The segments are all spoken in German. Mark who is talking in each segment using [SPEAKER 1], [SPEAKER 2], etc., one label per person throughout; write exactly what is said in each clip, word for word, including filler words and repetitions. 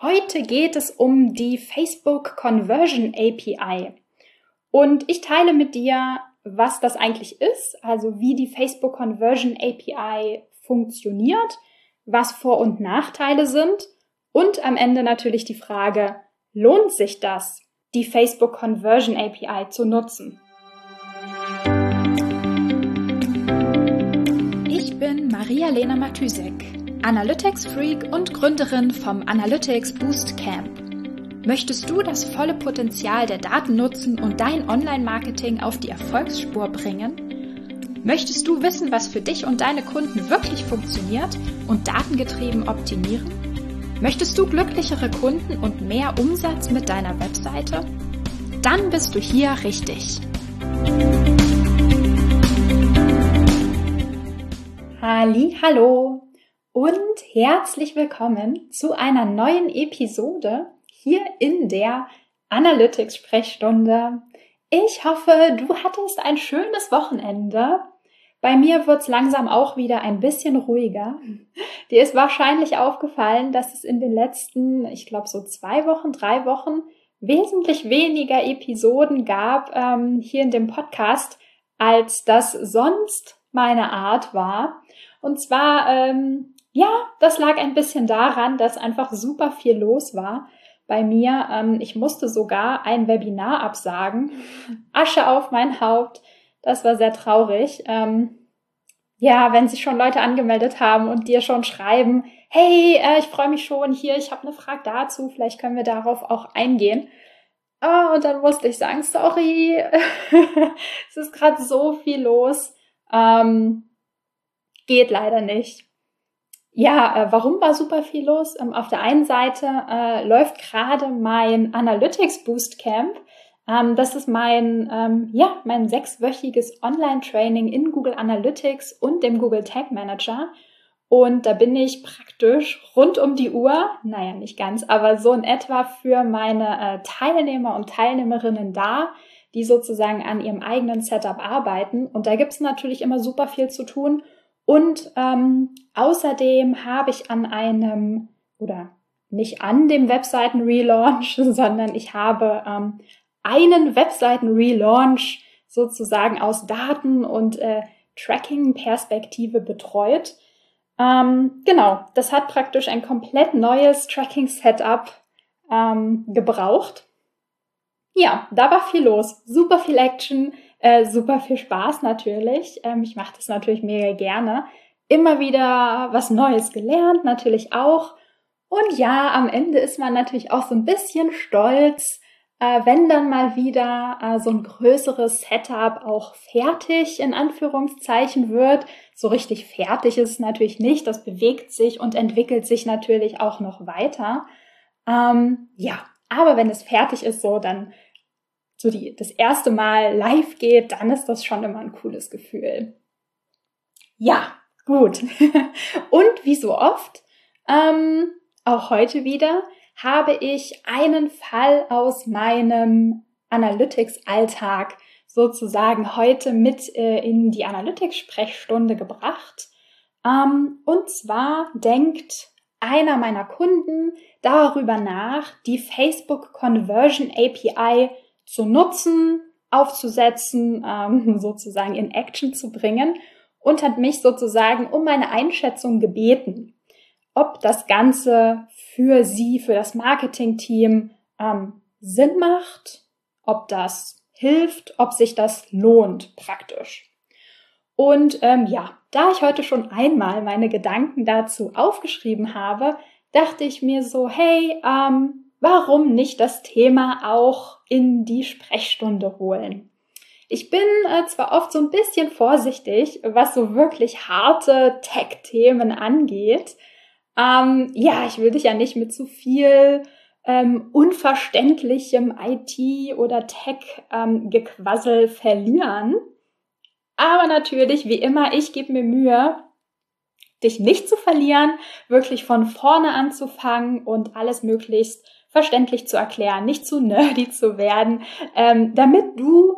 [SPEAKER 1] Heute geht es um die Facebook Conversion A P I und ich teile mit dir, was das eigentlich ist, also wie die Facebook Conversion A P I funktioniert, was Vor- und Nachteile sind und am Ende natürlich die Frage, lohnt sich das, die Facebook Conversion A P I zu nutzen? Ich bin Maria-Lena Matysek, Analytics-Freak und Gründerin vom Analytics Boost Camp. Möchtest du das volle Potenzial der Daten nutzen und dein Online-Marketing auf die Erfolgsspur bringen? Möchtest du wissen, was für dich und deine Kunden wirklich funktioniert und datengetrieben optimieren? Möchtest du glücklichere Kunden und mehr Umsatz mit deiner Webseite? Dann bist du hier richtig. Halli, hallo und herzlich willkommen zu einer neuen Episode hier in der Analytics-Sprechstunde. Ich hoffe, du hattest ein schönes Wochenende. Bei mir wird's langsam auch wieder ein bisschen ruhiger. Dir ist wahrscheinlich aufgefallen, dass es in den letzten, ich glaube so zwei Wochen, drei Wochen wesentlich weniger Episoden gab ähm, hier in dem Podcast, als das sonst meine Art war. Und zwar, ähm, ja, das lag ein bisschen daran, dass einfach super viel los war bei mir. Ähm, ich musste sogar ein Webinar absagen. Asche auf mein Haupt. Das war sehr traurig. Ähm, ja, wenn sich schon Leute angemeldet haben und dir schon schreiben, hey, äh, ich freue mich schon hier, ich habe eine Frage dazu, vielleicht können wir darauf auch eingehen. Oh, und dann musste ich sagen, sorry, es ist gerade so viel los. Ähm, geht leider nicht. Ja, äh, warum war super viel los? Ähm, auf der einen Seite äh, läuft gerade mein Analytics Boost Camp. Ähm, das ist mein, ähm, ja, mein sechswöchiges Online-Training in Google Analytics und dem Google Tag Manager. Und da bin ich praktisch rund um die Uhr, naja, nicht ganz, aber so in etwa für meine äh, Teilnehmer und Teilnehmerinnen da, die sozusagen an ihrem eigenen Setup arbeiten. Und da gibt es natürlich immer super viel zu tun. Und ähm, außerdem habe ich an einem, oder nicht an dem Webseiten-Relaunch, sondern ich habe ähm, einen Webseiten-Relaunch sozusagen aus Daten- und äh, Tracking-Perspektive betreut. Ähm, genau, das hat praktisch ein komplett neues Tracking-Setup ähm, gebraucht. Ja, da war viel los, super viel Action, äh, super viel Spaß natürlich. Ähm, ich mache das natürlich mega gerne. Immer wieder was Neues gelernt, natürlich auch. Und ja, am Ende ist man natürlich auch so ein bisschen stolz, äh, wenn dann mal wieder äh, so ein größeres Setup auch fertig in Anführungszeichen wird. So richtig fertig ist es natürlich nicht. Das bewegt sich und entwickelt sich natürlich auch noch weiter. Ähm, ja, aber wenn es fertig ist, so dann so die, das erste Mal live geht, dann ist das schon immer ein cooles Gefühl. Ja, gut. Und wie so oft, ähm, auch heute wieder, habe ich einen Fall aus meinem Analytics-Alltag sozusagen heute mit äh, in die Analytics-Sprechstunde gebracht. Ähm, und zwar denkt einer meiner Kunden darüber nach, die Facebook Conversion A P I zu nutzen, aufzusetzen, ähm, sozusagen in Action zu bringen und hat mich sozusagen um meine Einschätzung gebeten, ob das Ganze für sie, für das Marketingteam ähm, Sinn macht, ob das hilft, ob sich das lohnt praktisch. Und ähm, ja, da ich heute schon einmal meine Gedanken dazu aufgeschrieben habe, dachte ich mir so, hey, ähm, warum nicht das Thema auch in die Sprechstunde holen? Ich bin äh, zwar oft so ein bisschen vorsichtig, was so wirklich harte Tech-Themen angeht. Ähm, ja, ich will dich ja nicht mit zu viel ähm, unverständlichem I T- oder Tech-Gequassel ähm, verlieren. Aber natürlich, wie immer, ich gebe mir Mühe, dich nicht zu verlieren, wirklich von vorne anzufangen und alles möglichst verständlich zu erklären, nicht zu nerdy zu werden, ähm, damit du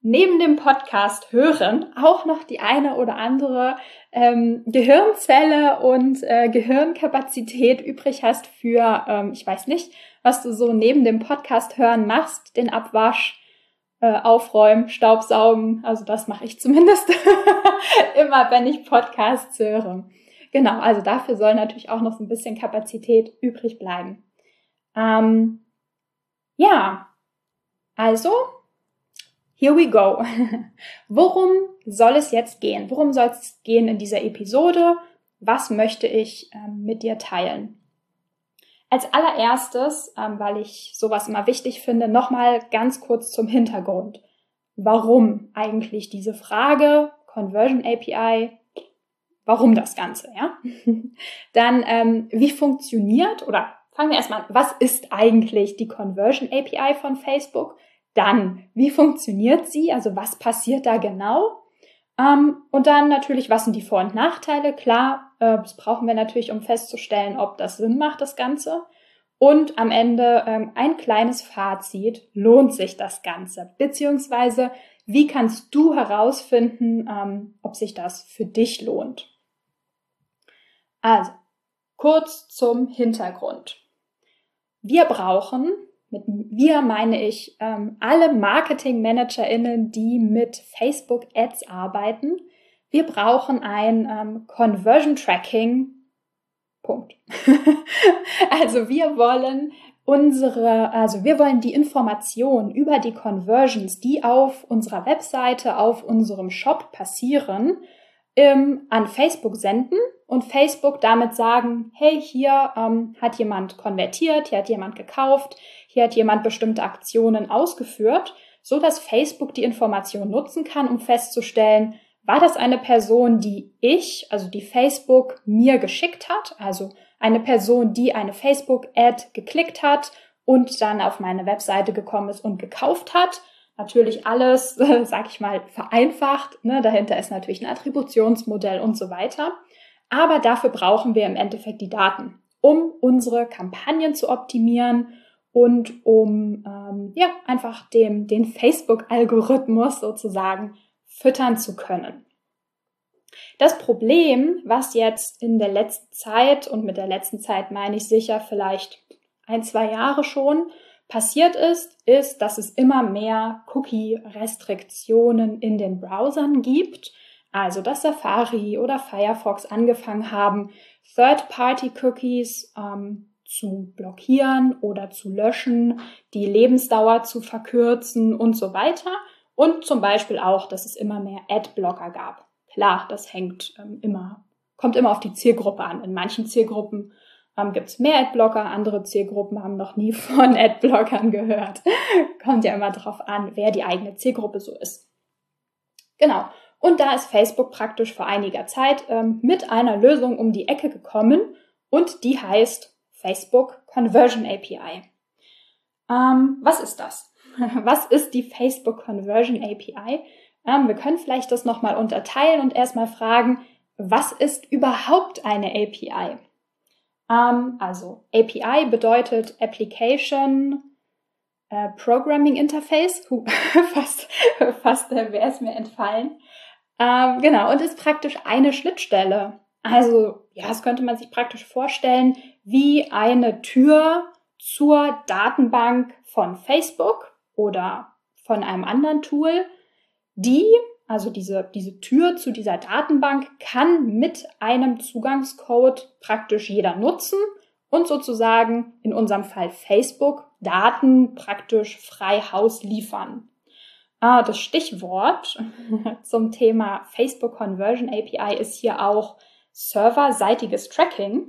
[SPEAKER 1] neben dem Podcast hören auch noch die eine oder andere ähm, Gehirnzelle und äh, Gehirnkapazität übrig hast für, ähm, ich weiß nicht, was du so neben dem Podcast hören machst, den Abwasch, äh, Aufräumen, Staubsaugen, also das mache ich zumindest immer, wenn ich Podcasts höre. Genau, also dafür soll natürlich auch noch so ein bisschen Kapazität übrig bleiben. Ähm, ja, also here we go. Worum soll es jetzt gehen? Worum soll es gehen in dieser Episode? Was möchte ich ähm, mit dir teilen? Als allererstes, ähm, weil ich sowas immer wichtig finde, nochmal ganz kurz zum Hintergrund. Warum eigentlich diese Frage, Conversion A P I, warum das Ganze, ja? Dann, ähm, wie funktioniert, oder fangen wir erstmal an, was ist eigentlich die Conversion A P I von Facebook? Dann, wie funktioniert sie? Also was passiert da genau? Ähm, und dann natürlich, was sind die Vor- und Nachteile? Klar, äh, das brauchen wir natürlich, um festzustellen, ob das Sinn macht, das Ganze. Und am Ende ähm, ein kleines Fazit, lohnt sich das Ganze? Beziehungsweise, wie kannst du herausfinden, ähm, ob sich das für dich lohnt? Also, kurz zum Hintergrund. Wir brauchen, mit wir meine ich ähm, alle MarketingmanagerInnen, die mit Facebook Ads arbeiten. Wir brauchen ein ähm, Conversion Tracking. Punkt. Also wir wollen unsere, also wir wollen die Informationen über die Conversions, die auf unserer Webseite, auf unserem Shop passieren, ähm, an Facebook senden und Facebook damit sagen, hey, hier ähm, hat jemand konvertiert, hier hat jemand gekauft, hier hat jemand bestimmte Aktionen ausgeführt, so dass Facebook die Information nutzen kann, um festzustellen, war das eine Person, die ich, also die Facebook mir geschickt hat, also eine Person, die eine Facebook-Ad geklickt hat und dann auf meine Webseite gekommen ist und gekauft hat. Natürlich alles, äh, sag ich mal, vereinfacht. Ne? Dahinter ist natürlich ein Attributionsmodell und so weiter. Aber dafür brauchen wir im Endeffekt die Daten, um unsere Kampagnen zu optimieren und um ähm, ja einfach dem, den Facebook-Algorithmus sozusagen füttern zu können. Das Problem, was jetzt in der letzten Zeit, und mit der letzten Zeit meine ich sicher vielleicht ein, zwei Jahre schon, passiert ist, ist, dass es immer mehr Cookie-Restriktionen in den Browsern gibt. Also, dass Safari oder Firefox angefangen haben, Third-Party-Cookies ähm, zu blockieren oder zu löschen, die Lebensdauer zu verkürzen und so weiter. Und zum Beispiel auch, dass es immer mehr Adblocker gab. Klar, das hängt ähm, immer, kommt immer auf die Zielgruppe an. In manchen Zielgruppen ähm, gibt es mehr Adblocker, andere Zielgruppen haben noch nie von Adblockern gehört. Kommt ja immer drauf an, wer die eigene Zielgruppe so ist. Genau. Und da ist Facebook praktisch vor einiger Zeit ähm, mit einer Lösung um die Ecke gekommen und die heißt Facebook Conversion A P I. Ähm, was ist das? Was ist die Facebook Conversion A P I? Ähm, wir können vielleicht das nochmal unterteilen und erstmal fragen, was ist überhaupt eine A P I? Ähm, also A P I bedeutet Application äh, Programming Interface. Huh, fast fast äh, wäre es mir entfallen. Ähm, genau, und ist praktisch eine Schnittstelle. Also ja, das könnte man sich praktisch vorstellen wie eine Tür zur Datenbank von Facebook oder von einem anderen Tool, die, also diese, diese Tür zu dieser Datenbank kann mit einem Zugangscode praktisch jeder nutzen und sozusagen in unserem Fall Facebook Daten praktisch frei Haus liefern. Ah, das Stichwort zum Thema Facebook Conversion A P I ist hier auch serverseitiges Tracking.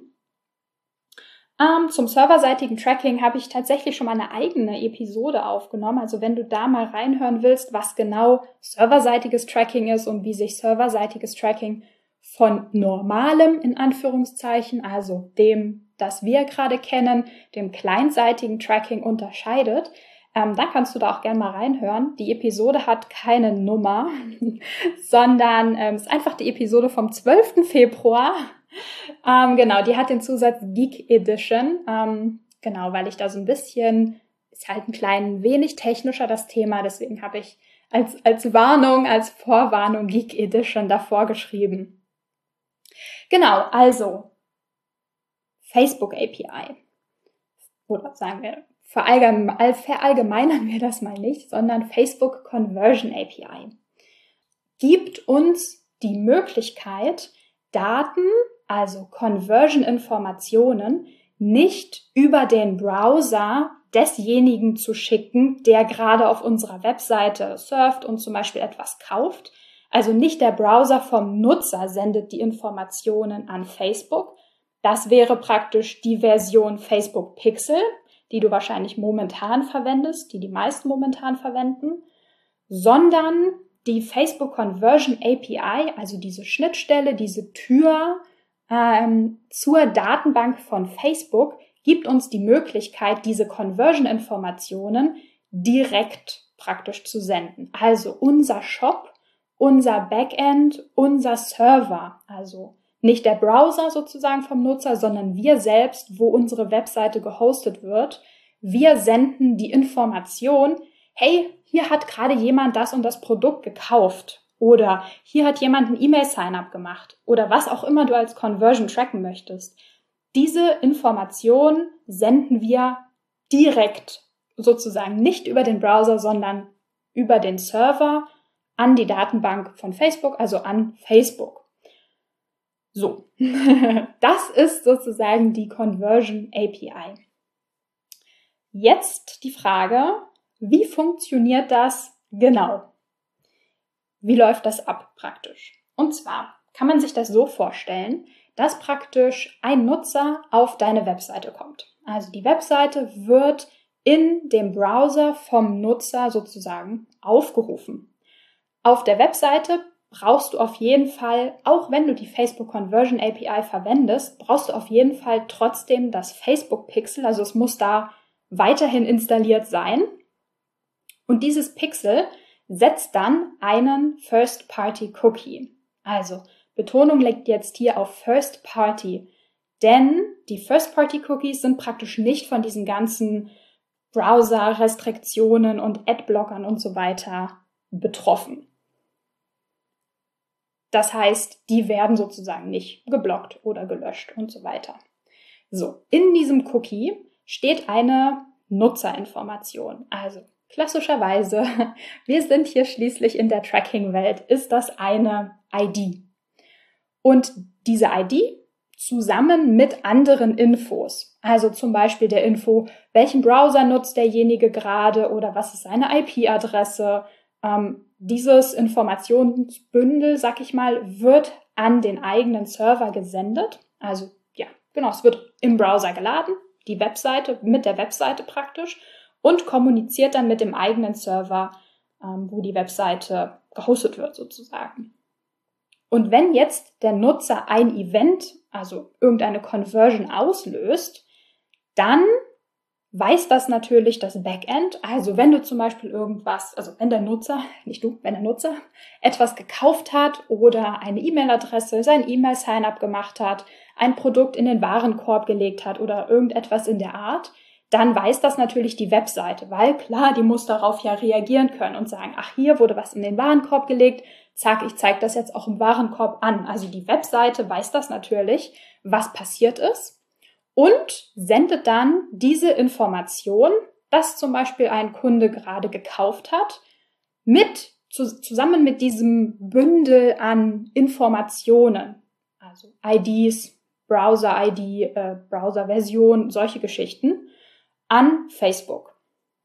[SPEAKER 1] Ähm, zum serverseitigen Tracking habe ich tatsächlich schon mal eine eigene Episode aufgenommen. Also wenn du da mal reinhören willst, was genau serverseitiges Tracking ist und wie sich serverseitiges Tracking von normalem, in Anführungszeichen, also dem, das wir gerade kennen, dem clientseitigen Tracking unterscheidet, ähm, dann kannst du da auch gerne mal reinhören. Die Episode hat keine Nummer, sondern ähm, ist einfach die Episode vom zwölften Februar. Ähm, genau, die hat den Zusatz Geek Edition, ähm, genau, weil ich da so ein bisschen, ist halt ein klein wenig technischer das Thema, deswegen habe ich als, als Warnung, als Vorwarnung Geek Edition davor geschrieben. Genau, also Facebook A P I. Oder sagen wir, verallgemein, verallgemeinern wir das mal nicht, sondern Facebook Conversion A P I. Gibt uns die Möglichkeit, Daten, also Conversion-Informationen, nicht über den Browser desjenigen zu schicken, der gerade auf unserer Webseite surft und zum Beispiel etwas kauft. Also nicht der Browser vom Nutzer sendet die Informationen an Facebook. Das wäre praktisch die Version Facebook Pixel, die du wahrscheinlich momentan verwendest, die die meisten momentan verwenden, sondern die Facebook Conversion A P I, also diese Schnittstelle, diese Tür ähm, zur Datenbank von Facebook, gibt uns die Möglichkeit, diese Conversion-Informationen direkt praktisch zu senden. Also unser Shop, unser Backend, unser Server, also nicht der Browser sozusagen vom Nutzer, sondern wir selbst, wo unsere Webseite gehostet wird. Wir senden die Information, hey, hier hat gerade jemand das und das Produkt gekauft oder hier hat jemand ein E-Mail-Sign-up gemacht oder was auch immer du als Conversion tracken möchtest. Diese Information senden wir direkt sozusagen nicht über den Browser, sondern über den Server an die Datenbank von Facebook, also an Facebook. So, das ist sozusagen die Conversion A P I. Jetzt die Frage, wie funktioniert das genau? Wie läuft das ab praktisch? Und zwar kann man sich das so vorstellen, dass praktisch ein Nutzer auf deine Webseite kommt. Also die Webseite wird in dem Browser vom Nutzer sozusagen aufgerufen. Auf der Webseite brauchst du auf jeden Fall, auch wenn du die Facebook Conversion A P I verwendest, brauchst du auf jeden Fall trotzdem das Facebook Pixel, also es muss da weiterhin installiert sein. Und dieses Pixel setzt dann einen First-Party-Cookie. Also Betonung liegt jetzt hier auf First-Party, denn die First-Party-Cookies sind praktisch nicht von diesen ganzen Browser-Restriktionen und Adblockern und so weiter betroffen. Das heißt, die werden sozusagen nicht geblockt oder gelöscht und so weiter. So, in diesem Cookie steht eine Nutzerinformation. Also klassischerweise, wir sind hier schließlich in der Tracking-Welt, ist das eine I D. Und diese I D zusammen mit anderen Infos, also zum Beispiel der Info, welchen Browser nutzt derjenige gerade oder was ist seine I P-Adresse, ähm, dieses Informationsbündel, sag ich mal, wird an den eigenen Server gesendet. Also ja, genau, es wird im Browser geladen, die Webseite mit der Webseite praktisch und kommuniziert dann mit dem eigenen Server, ähm, wo die Webseite gehostet wird sozusagen. Und wenn jetzt der Nutzer ein Event, also irgendeine Conversion auslöst, dann weiß das natürlich das Backend. Also wenn du zum Beispiel irgendwas, also wenn der Nutzer, nicht du, wenn der Nutzer etwas gekauft hat oder eine E-Mail-Adresse, sein E-Mail-Sign-up gemacht hat, ein Produkt in den Warenkorb gelegt hat oder irgendetwas in der Art, dann weiß das natürlich die Webseite, weil klar, die muss darauf ja reagieren können und sagen, ach, hier wurde was in den Warenkorb gelegt, zack, ich zeige das jetzt auch im Warenkorb an. Also die Webseite weiß das natürlich, was passiert ist. Und sendet dann diese Information, dass zum Beispiel ein Kunde gerade gekauft hat, mit, zu, zusammen mit diesem Bündel an Informationen, also I Ds, Browser-I D, äh, Browser-Version, solche Geschichten, an Facebook.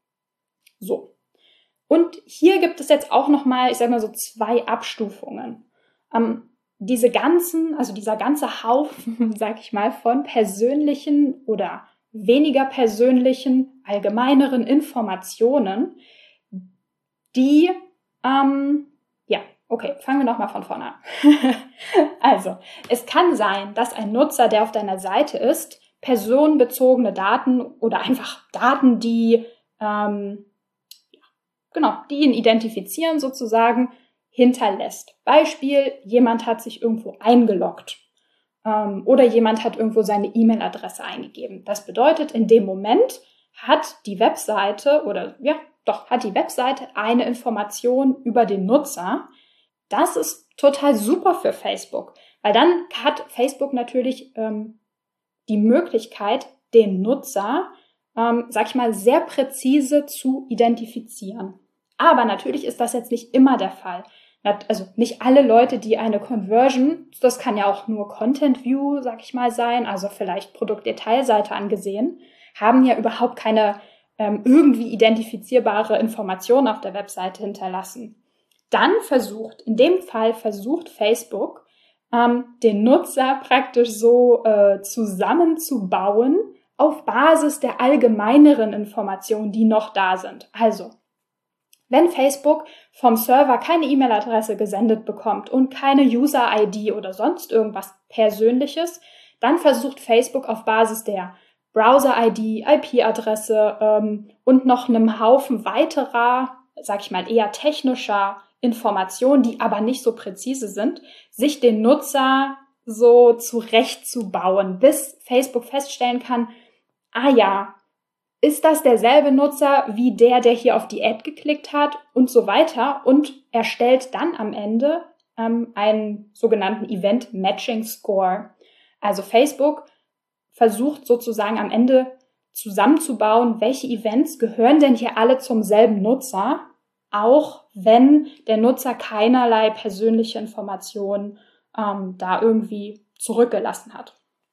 [SPEAKER 1] So. Und hier gibt es jetzt auch nochmal, ich sag mal so zwei Abstufungen. Ähm, Diese ganzen, also dieser ganze Haufen, sag ich mal, von persönlichen oder weniger persönlichen, allgemeineren Informationen, die, ähm, ja, okay, fangen wir nochmal von vorne an. Also, es kann sein, dass ein Nutzer, der auf deiner Seite ist, personenbezogene Daten oder einfach Daten, die, ähm, ja, genau, die ihn identifizieren sozusagen, hinterlässt. Beispiel, jemand hat sich irgendwo eingeloggt ähm, oder jemand hat irgendwo seine E-Mail-Adresse eingegeben. Das bedeutet, in dem Moment hat die Webseite oder ja, doch, hat die Webseite eine Information über den Nutzer. Das ist total super für Facebook, weil dann hat Facebook natürlich ähm, die Möglichkeit, den Nutzer, ähm, sag ich mal, sehr präzise zu identifizieren. Aber natürlich ist das jetzt nicht immer der Fall. Also nicht alle Leute, die eine Conversion, das kann ja auch nur Content View, sag ich mal, sein, also vielleicht Produktdetailseite angesehen, haben ja überhaupt keine ähm, irgendwie identifizierbare Information auf der Webseite hinterlassen. Dann versucht, in dem Fall versucht Facebook, ähm, den Nutzer praktisch so äh, zusammenzubauen auf Basis der allgemeineren Informationen, die noch da sind. Also, wenn Facebook vom Server keine E-Mail-Adresse gesendet bekommt und keine User-I D oder sonst irgendwas Persönliches, dann versucht Facebook auf Basis der Browser-I D, I P-Adresse ähm, und noch einem Haufen weiterer, sag ich mal, eher technischer Informationen, die aber nicht so präzise sind, sich den Nutzer so zurechtzubauen, bis Facebook feststellen kann, ah ja, ist das derselbe Nutzer wie der, der hier auf die Ad geklickt hat und so weiter und erstellt dann am Ende ähm, einen sogenannten Event Matching Score. Also Facebook versucht sozusagen am Ende zusammenzubauen, welche Events gehören denn hier alle zum selben Nutzer, auch wenn der Nutzer keinerlei persönliche Informationen ähm, da irgendwie zurückgelassen hat.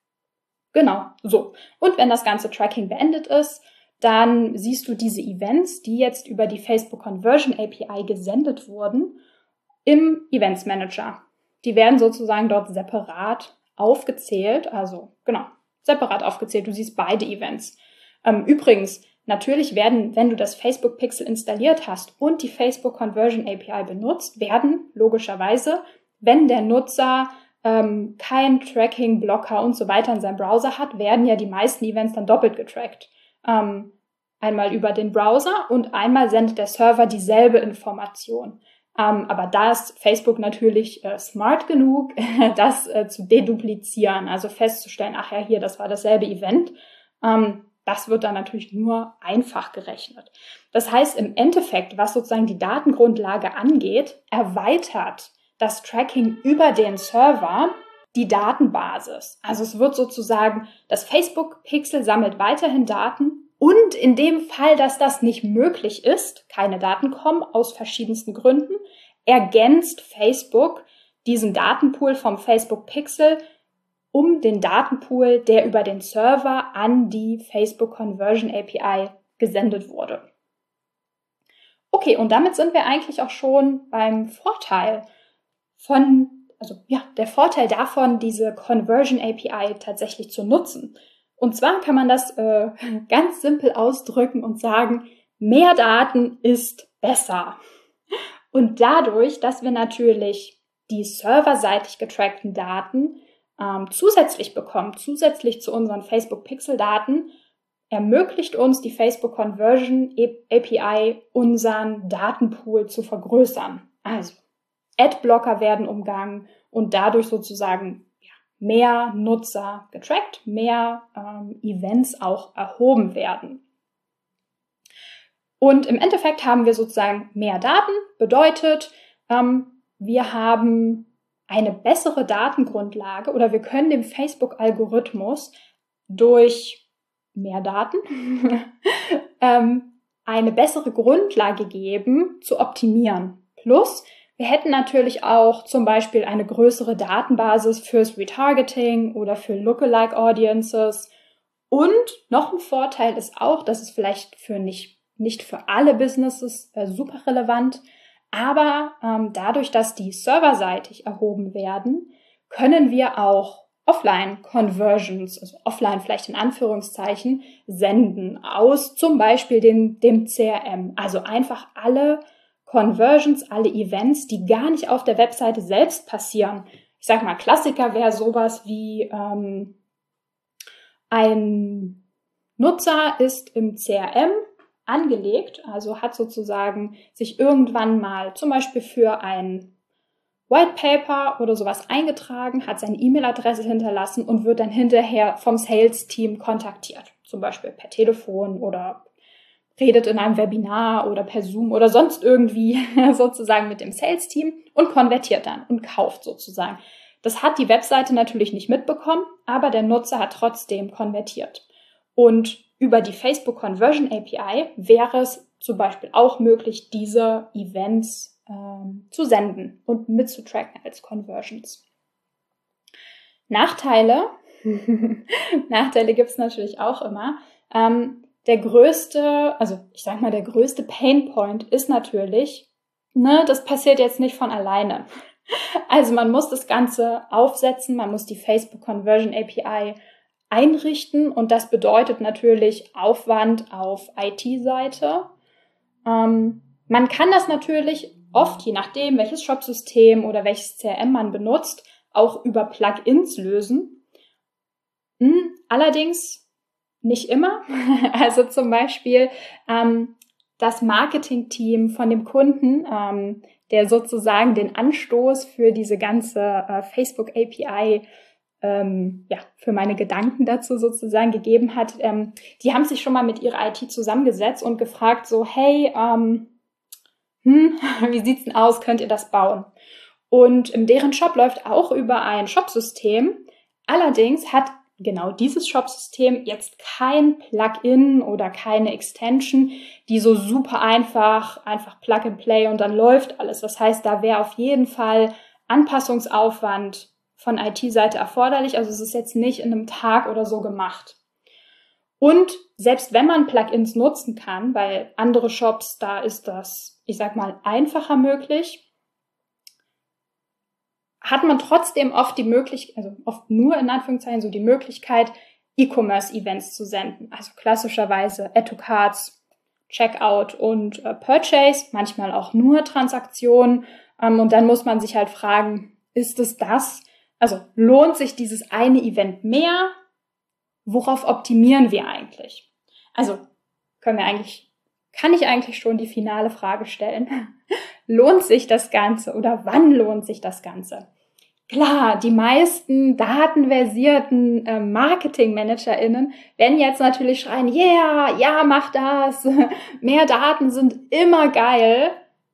[SPEAKER 1] Genau, so. Und wenn das ganze Tracking beendet ist, dann siehst du diese Events, die jetzt über die Facebook Conversion A P I gesendet wurden, im Events Manager. Die werden sozusagen dort separat aufgezählt, also genau, separat aufgezählt. Du siehst beide Events. Ähm, übrigens, natürlich werden, wenn du das Facebook Pixel installiert hast und die Facebook Conversion A P I benutzt, werden logischerweise, wenn der Nutzer ähm, kein Tracking-Blocker und so weiter in seinem Browser hat, werden ja die meisten Events dann doppelt getrackt. Ähm, einmal über den Browser und einmal sendet der Server dieselbe Information. Ähm, aber da ist Facebook natürlich äh, smart genug, das äh, zu deduplizieren, also festzustellen, ach ja, hier, das war dasselbe Event. Ähm, das wird dann natürlich nur einfach gerechnet. Das heißt, im Endeffekt, was sozusagen die Datengrundlage angeht, erweitert das Tracking über den Server die Datenbasis. Also es wird sozusagen, das Facebook Pixel sammelt weiterhin Daten und in dem Fall, dass das nicht möglich ist, keine Daten kommen aus verschiedensten Gründen, ergänzt Facebook diesen Datenpool vom Facebook Pixel um den Datenpool, der über den Server an die Facebook Conversion A P I gesendet wurde. Okay, und damit sind wir eigentlich auch schon beim Vorteil von, also ja, der Vorteil davon, diese Conversion A P I tatsächlich zu nutzen. Und zwar kann man das äh, ganz simpel ausdrücken und sagen, mehr Daten ist besser. Und dadurch, dass wir natürlich die serverseitig getrackten Daten ähm, zusätzlich bekommen, zusätzlich zu unseren Facebook Pixel Daten, ermöglicht uns die Facebook Conversion A P I, unseren Datenpool zu vergrößern. Also Adblocker werden umgangen und dadurch sozusagen ja, mehr Nutzer getrackt, mehr ähm, Events auch erhoben werden. Und im Endeffekt haben wir sozusagen mehr Daten, bedeutet, ähm, wir haben eine bessere Datengrundlage oder wir können dem Facebook-Algorithmus durch mehr Daten ähm, eine bessere Grundlage geben, zu optimieren. Plus, wir hätten natürlich auch zum Beispiel eine größere Datenbasis fürs Retargeting oder für Lookalike Audiences. Und noch ein Vorteil ist auch, das ist vielleicht für nicht, nicht für alle Businesses äh, super relevant, aber ähm, dadurch, dass die serverseitig erhoben werden, können wir auch Offline-Conversions, also offline vielleicht in Anführungszeichen, senden aus zum Beispiel dem, dem C R M. Also einfach alle Conversions, alle Events, die gar nicht auf der Webseite selbst passieren. Ich sag mal, Klassiker wäre sowas wie ähm, ein Nutzer ist im C R M angelegt, also hat sozusagen sich irgendwann mal zum Beispiel für ein White Paper oder sowas eingetragen, hat seine E-Mail-Adresse hinterlassen und wird dann hinterher vom Sales-Team kontaktiert, zum Beispiel per Telefon oder redet in einem Webinar oder per Zoom oder sonst irgendwie sozusagen mit dem Sales-Team und konvertiert dann und kauft sozusagen. Das hat die Webseite natürlich nicht mitbekommen, aber der Nutzer hat trotzdem konvertiert. Und über die Facebook Conversion A P I wäre es zum Beispiel auch möglich, diese Events ähm, zu senden und mitzutracken als Conversions. Nachteile, Nachteile gibt es natürlich auch immer. Ähm, der größte, also ich sag mal, der größte Painpoint ist natürlich, ne, das passiert jetzt nicht von alleine. Also man muss das Ganze aufsetzen, man muss die Facebook Conversion A P I einrichten und das bedeutet natürlich Aufwand auf I T-Seite. Ähm, man kann das natürlich oft, je nachdem, welches Shopsystem oder welches C R M man benutzt, auch über Plugins lösen. Hm, allerdings nicht immer. Also zum Beispiel ähm, das Marketing-Team von dem Kunden, ähm, der sozusagen den Anstoß für diese ganze äh, Facebook A P I ähm, ja, für meine Gedanken dazu sozusagen gegeben hat, ähm, die haben sich schon mal mit ihrer I T zusammengesetzt und gefragt so, hey, ähm, hm, wie sieht's denn aus, könnt ihr das bauen? Und deren Shop läuft auch über ein Shopsystem. Allerdings hat genau dieses Shopsystem jetzt kein Plugin oder keine Extension, die so super einfach, einfach Plug and Play und dann läuft alles. Das heißt, da wäre auf jeden Fall Anpassungsaufwand von I T-Seite erforderlich. Also es ist jetzt nicht in einem Tag oder so gemacht. Und selbst wenn man Plugins nutzen kann, weil andere Shops, da ist das, ich sag mal, einfacher möglich, hat man trotzdem oft die Möglichkeit, also oft nur in Anführungszeichen so die Möglichkeit, E-Commerce-Events zu senden. Also klassischerweise Add to Cards, Checkout und äh, Purchase, manchmal auch nur Transaktionen. Ähm, und dann muss man sich halt fragen, ist es das? Also lohnt sich dieses eine Event mehr? Worauf optimieren wir eigentlich? Also können wir eigentlich, kann ich eigentlich schon die finale Frage stellen? Lohnt sich das Ganze oder wann lohnt sich das Ganze? Klar, die meisten datenversierten äh, Marketing-ManagerInnen werden jetzt natürlich schreien, yeah, ja, mach das, mehr Daten sind immer geil.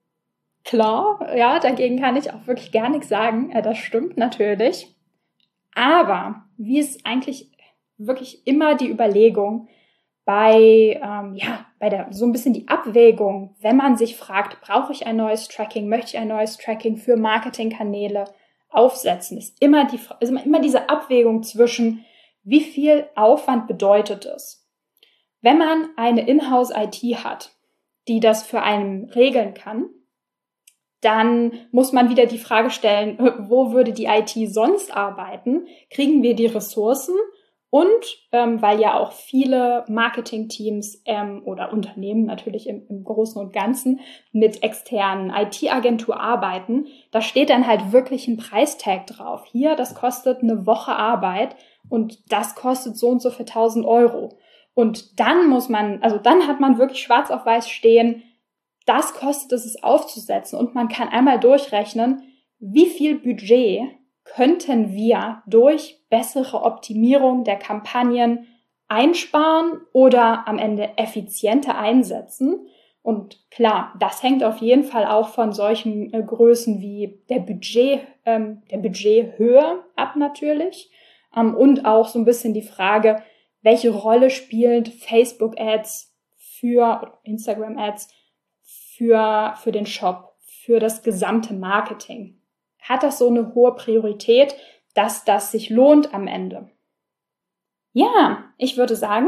[SPEAKER 1] Klar, ja, dagegen kann ich auch wirklich gar nichts sagen, äh, das stimmt natürlich. Aber wie ist eigentlich wirklich immer die Überlegung bei, ähm, ja, bei der, so ein bisschen die Abwägung, wenn man sich fragt, brauche ich ein neues Tracking, möchte ich ein neues Tracking für Marketingkanäle aufsetzen, ist immer die, ist immer diese Abwägung zwischen, wie viel Aufwand bedeutet es. Wenn man eine Inhouse-I T hat, die das für einen regeln kann, dann muss man wieder die Frage stellen, wo würde die I T sonst arbeiten? Kriegen wir die Ressourcen? Und ähm, weil ja auch viele Marketingteams ähm, oder Unternehmen natürlich im, im Großen und Ganzen mit externen I T-Agentur arbeiten, da steht dann halt wirklich ein Preistag drauf. Hier, das kostet eine Woche Arbeit und das kostet so und so für tausend Euro. Und dann muss man, also dann hat man wirklich schwarz auf weiß stehen, das kostet es, es aufzusetzen. Und man kann einmal durchrechnen, wie viel Budget könnten wir durch bessere Optimierung der Kampagnen einsparen oder am Ende effizienter einsetzen. Und klar, das hängt auf jeden Fall auch von solchen äh, Größen wie der Budget, ähm, der Budgethöhe ab natürlich. Ähm, und auch so ein bisschen die Frage, welche Rolle spielt Facebook-Ads für Instagram-Ads für, für den Shop, für das gesamte Marketing? Hat das so eine hohe Priorität, dass das sich lohnt am Ende? Ja, ich würde sagen,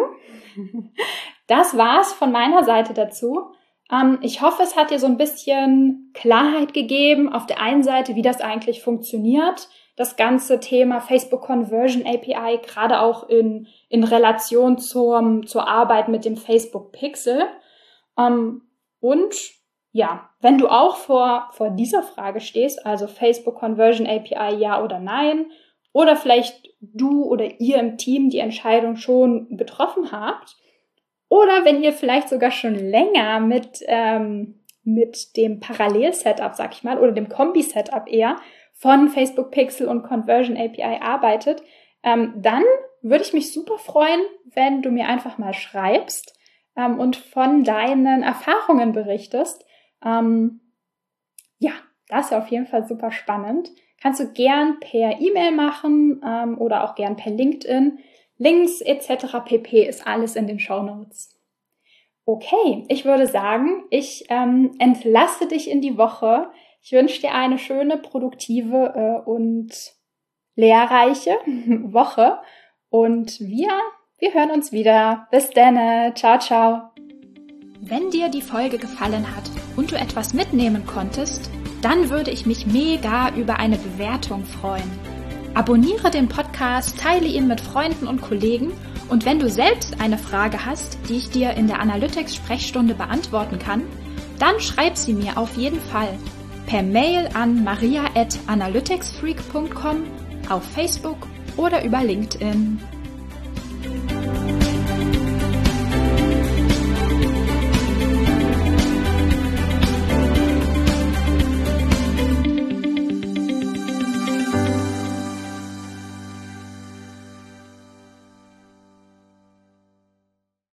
[SPEAKER 1] das war's von meiner Seite dazu. Ähm, ich hoffe, es hat dir so ein bisschen Klarheit gegeben, auf der einen Seite, wie das eigentlich funktioniert, das ganze Thema Facebook Conversion A P I, gerade auch in, in Relation zum, zur Arbeit mit dem Facebook Pixel. Ähm, und ja, wenn du auch vor, vor dieser Frage stehst, also Facebook Conversion A P I ja oder nein, oder vielleicht du oder ihr im Team die Entscheidung schon getroffen habt, oder wenn ihr vielleicht sogar schon länger mit, ähm, mit dem Parallel-Setup, sag ich mal, oder dem Kombi-Setup eher von Facebook Pixel und Conversion A P I arbeitet, ähm, dann würde ich mich super freuen, wenn du mir einfach mal schreibst, ähm, und von deinen Erfahrungen berichtest. Ähm, ja, das ist ja auf jeden Fall super spannend. Kannst du gern per E-Mail machen ähm, oder auch gern per LinkedIn. Links et cetera pp. Ist alles in den Shownotes. Okay, ich würde sagen, ich ähm, entlasse dich in die Woche. Ich wünsche dir eine schöne, produktive äh, und lehrreiche Woche. Und wir, wir hören uns wieder. Bis dann. Ciao, ciao. Wenn dir die Folge gefallen hat und du etwas mitnehmen konntest, dann würde ich mich mega über eine Bewertung freuen. Abonniere den Podcast, teile ihn mit Freunden und Kollegen und wenn du selbst eine Frage hast, die ich dir in der Analytics-Sprechstunde beantworten kann, dann schreib sie mir auf jeden Fall per Mail an maria at analyticsfreak punkt com, auf Facebook oder über LinkedIn.